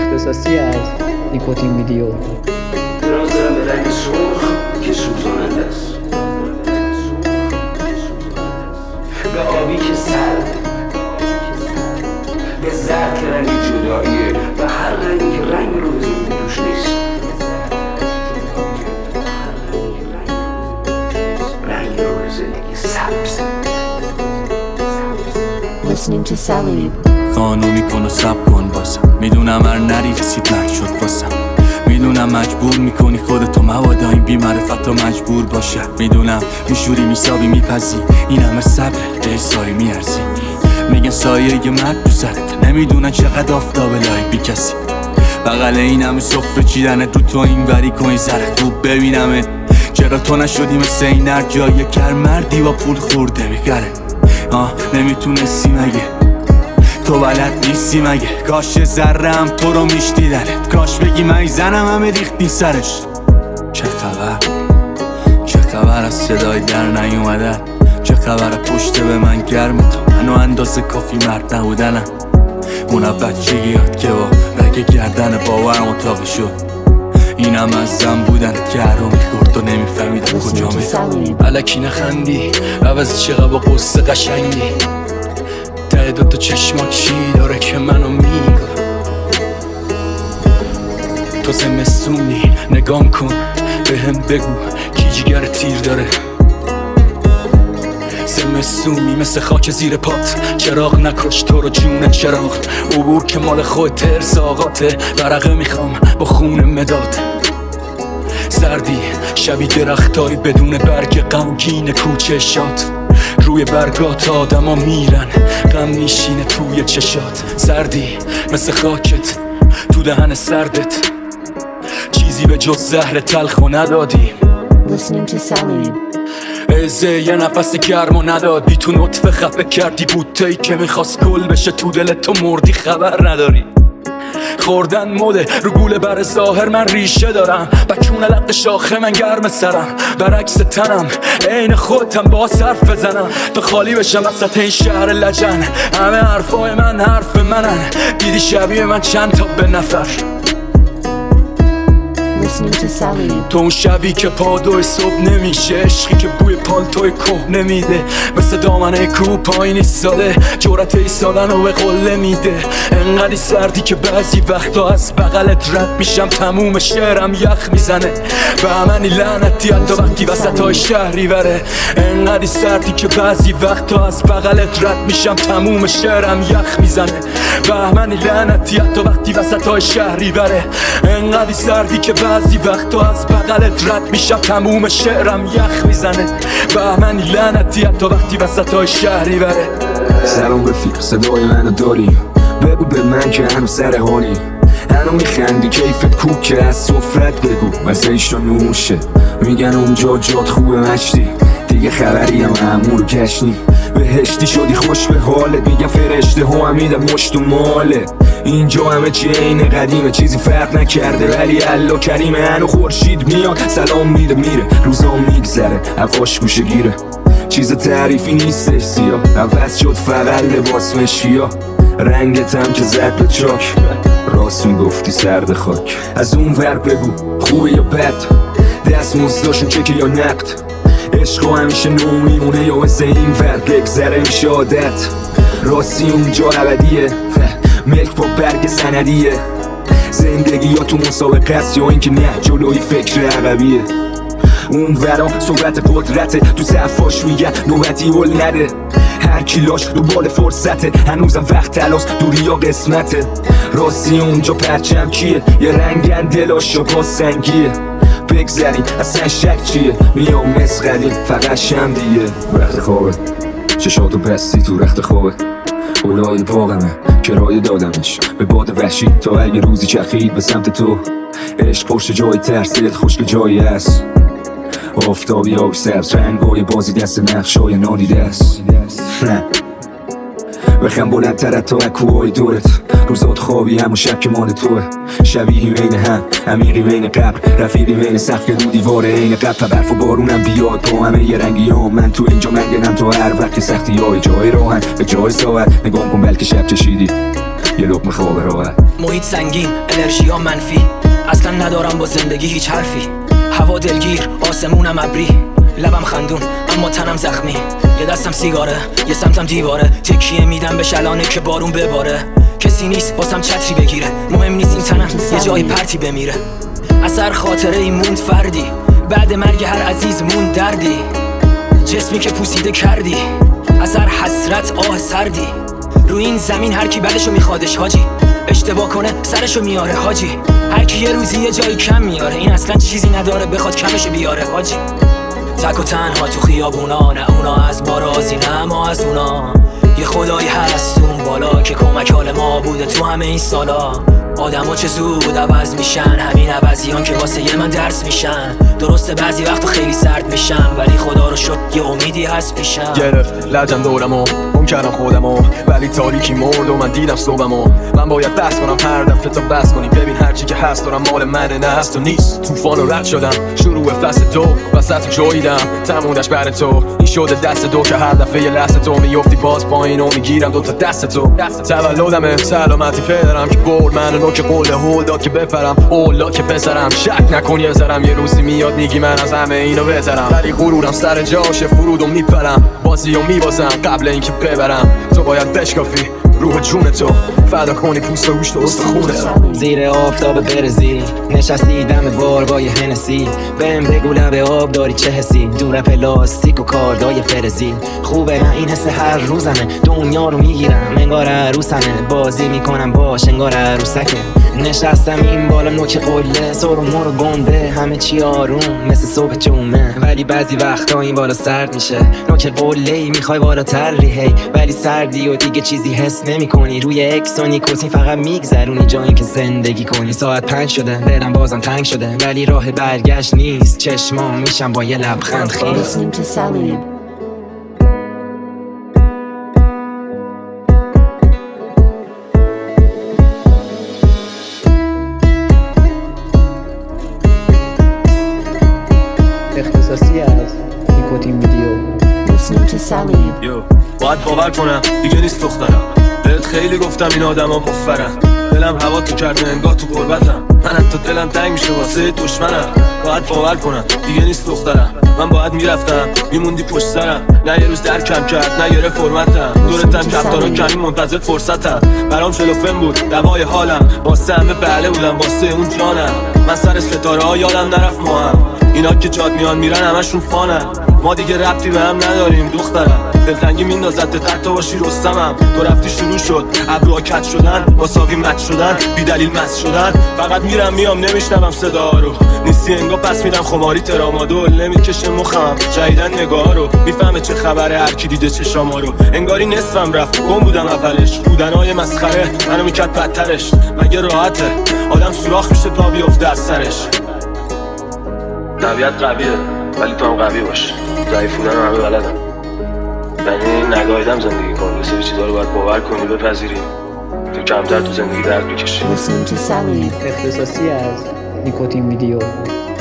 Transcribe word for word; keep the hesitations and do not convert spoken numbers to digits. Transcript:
اختصاصی از نیکوتین ویدیو. نیاز دارم به رنگ سرخ که سوزاننده است، به آبی که سرد، به زرد که رنگ جداییه، به هر رنگی که رنگ رو بزنی توش نیست. رنگ رو به زندگی سبز. Listening to Salib. خانو میکن و سب کن باسم، میدونم هر نری رسید مرد شد باسم، میدونم مجبور میکنی خودتو موادا این بی‌معرفت و مجبور باشه، میدونم میشوری میسابی میپزی این همه صبر احسایی میارزی، میگن سایه یه مرد تو سرت، نمیدونن چقدر آفتاب لایک بی کسی، بغل این همه صفر چیدنت رو تو این وری کن زره خوب ببینمت، چرا تو نشدی مثل این هر جایی کر مردی با پول خورده میگره، آه نمیتونستی مگه تو بلد نیستی مگه، کاش ذرم تو رو میشنیدنت، کاش بگی من زنم همه ریختی سرش. چه خبر چه خبر از صدای در نیومدن، چه خبر پشت به من گرم تو منو اندازه کافی مرد نبودنم، اونا بچگیات که با رگ گردن باورم اتاقی شد، اینم از زن بودنت که هر رو میخورد و نمیفهمیدم کجا میخورد، الکی نخندی عوض چقدر با قصه قشنگی، ته دوتا چشما چی داره که منو میگه، تو زمستونی نگام کن به هم بگو کی جگر تیر داره، زمستونی مثل خاک زیر پات، چراغ نکش تو رو جون چراغ، عبور که مال خود ترس آقاته، ورقه میخوام با خون مداد، سردی شبی درختایی بدون برگ غمگین کوچه شاد، روی برگات آدم ها میرن غم میشینه توی چشات، سردی مثل خاکت تو دهن سردت، چیزی به جز زهر تلخو ندادی. Listening to Salib. ازه یه نفس گرمو نداد، بی تو نطفه خفه کردی بوتهی که میخواست گل بشه تو دلت، تو مردی خبر نداری، خوردن مده رو گوله بر ظاهر من ریشه دارم، بچون لق شاخه من گرم سرم، برعکس تنم عین خودم با صرف بزنم، تا خالی بشم وسط این شهر لجن، همه حرفای من حرف منن، دیدی شبیه من چند تا به نفر. تو اون شبی که پادوی صبح نمیشه، عشقی که بوی پالتوی که نمیده، مثل دامنه کوه پایین ایستاده، جرأت ایستادن رو به قله میده، انقدی سردی که بعضی وقتا از بغلت رد میشم تموم شعرم یخ میزنه، به همنی لعنتی حتی وقتی وسط های شهری بره، انقدی سردی که بعضی وقتا از بغلت رد میشم تموم شعرم یخ میزنه، به همنی لعنتی حتی وقتی وسط های شهری بره، انقدی سردی که بعضی وقتا از بغلت رد میشم تموم شعرم یخ میزنه، بهمنی لعنتی حتی وقتی وسط های شهری بره. سلام رفیق صدای منو داری، بگو به من که هنو سر حالی، هنو میخندی کیفت کوکه از سفرت بگو مثل ایشتا نوشه، میگن اونجا جات خوبه مشتی، دیگه خبری هم امور کشنی، بهشتی شدی خوش به حالت، میگن فرشته ها هم میدن مشت و ماله، اینجا همه چی عین قدیمه چیزی فرق نکرده، ولی الله کریمه، هنو خورشید میاد سلام میده میره، روزا میگذره هواش گوشه گیره، چیز تعریفی نیستش سیاه، عوض شد فقط لباس مشکیا، رنگت هم که زد به چاک، راست میگفتی سرد خاک، از اون ور بگو خوبه یا بد، دست مزداشون چکه یا نقد، عشقا همیشه نو میمونه یا از این ور بگذره میشه عادت، راستی اونجا ابدیه ملک با برگ سندیه، زندگی یا تو مسابقه است یا اینکه نه جلوی فکر عقبیه، اون ورا صحبت قدرته، تو صفاش میگن نوبتی هل نده، هر کیلاش دوباره فرصته، هنوزم وقت تلاس دوری یا قسمته، راستی اونجا پرچم کیه، یه رنگن دلاش یا پاس سنگیه، بگذریم اصلا شک چیه، میام مسقلیم فقط شم دیگه، وقت خوابه چشاتو بستی تو رخت خوابه، اولای پاقمه کرایه دادمش به باد وحشی، تا اگه روزی چخید به سمت تو، عشق پشت جای ترس دلت خشک جایی هست، آفتابی آب سبز رنگای بازی دست نقشای نادیده است، نه بخم بلندتر از تا اکوهای دورت، روزات خوابی همون شب که مال توه، شبیهی بین هم عمیقی بین قبر، رفیقی بین سقف که رو دیواره این قبر، برف و بارونم بیاد با همه یه رنگی ها، من تو اینجا منگنم تو هر وقت که سختی های جای راهن به جای ساعت، نگام کن بلکه شب چشیدی یه لقمه خواب راحت. محیط سنگین، انرژی ها منفی، اصلا ندارم با زندگی هیچ حرفی. هوا دلگیر، آسمونم ابری، لبم خندون اما تنم زخمی. یه دستم سیگاره، یه سمتم دیواره، تکیه میدم به شلانه که بارون بباره. کسی نیست واسم چتری بگیره، مهم نیست این تنم یه جای پرتی بمیره. اثر خاطره ای موند فردی، بعد مرگ هر عزیز موند دردی. جسمی که پوسیده کردی، اثر حسرت آه سردی. روی این زمین هر کی بدشو میخوادش حاجی، اشتباه کنه سرشو میاره حاجی. هر کی یه روزی یه جایی کم میاره، این اصلا چیزی نداره بخواد کمشو بیاره حاجی. تک و تنها تو خیابونا، نه اونا از ما راضی نه ما از اونا. یه خدایی هست اون بالا که کمک حال ما بوده تو همه این سالا. آدم ها چه زود عوض میشن، همین عوضیان که واسه یه من درس میشن. درسته بعضی وقتا خیلی سرد میشن، ولی خدا رو شکر یه امیدی هست پیشم. گرفت لجم دورمو گم کردم خودمو، ولی تاریکی مرد و من دیدم صبحمو. من باید بحث کنم هر دفعه تا بس کنی، ببین هرچی که هست دارم مال منه نه هست و نیست. طوفان رو رد شدم، شروع فصل دو وسط جویدم، تمومش بر تو. این شده دست دو که هر دفعه یه لحظه تو میفتی باز پایین و میگیرم دوتا دست تو. تولدمه سلامتی پدرم که برد منو که قول هول داد که بپرم، اولا که پسرم. شک نکن یه ذرم یه روزی میاد میگی من از همه اینو بهترم، ولی غرورم سر جاشه فرودو میپرم، بازیو میبازم قبل اینکه ببرم. تو باید بشکافی روح جون تو، فدا کنی پوست و گوشت و استخونه. زیر آفتاب برزیل نشستی دم بار با یه هنسی، بهم بگو لب آب داری چه حسی، دور پلاستیک و کاردای فرزی. خوبه نه این حس هر روزمه، دنیا رو میگیرم انگار عروسمه، بازی میکنم باش انگار عروسکه. نشستم این بالا نوک قله، سر و مر و گنده همه چی آروم مثل صبح جمعه، ولی بعضی وقتا این بالا سرد میشه. نوک قله ای میخوای بالاتر ریهی، ولی سردی و دیگه چیزی حس نمی کنی. روی اکس و نیکوتین فقط میگذرونی جایی که زندگی کنی. ساعت پنج شده دلم بازم تنگ شده، ولی راه برگشت نیست. چشمام میشم با یه لبخند خیز. Listening to Salib. اختصاصی از نیکوتین ویدیو. Listening to Salib. یو باید باور کنم دیگه نیست دخترم، بهت خیلی گفتم این آدم ها مفرن. دلم هوا تو کرده انگاه تو قربتم، من حتی دلم تنگ میشه واسه دشمنم. باید باور کنم دیگه نیست دخترم، من باید میرفتم میموندی پشت سرم. نه یه روز درکم کرد نه یه رفرمتم، دورتم کفتارا کمی منتظر فرصتم. برام شلوفن بود دوای حالم، واسه همه بله بودم واسه اون جانم. من سر ستاره ها یادم نرفت ما هم، اینا که جاد میان میرن همشون فانن. ما دیگه ربطی به هم نداریم دخترم، دلتنگی میندازد حتی باشی رستمم. تو رفتی شروع شد ابروها کج شدن، واساقی مچ شدن، بی دلیل مست شدن. فقط میرم میام نمیشنوم صدا رو، نیستی انگار پس میدم خماری ترامادول. نمیکشه مخم جدیدن نگاه رو، میفهمه چه خبره هر کی دیده چشاما رو. انگاری نصفم رفت گم بودم اولش، بودنهای مسخره منو میکرد بدترش. مگه راحته آدم سوراخ میشه تا بیفته از سرش. طبیعت قویه ولی تو هم قوی باش، ضعیفونن رو همه بلدن. یعنی نگاهیدم زندگی کن، یه سری چیزا رو باید باور کنی بپذیری تو کمتر تو زندگی درد بکشی. Listening to Salib. اختصاصی از نیکوتین ویدیو.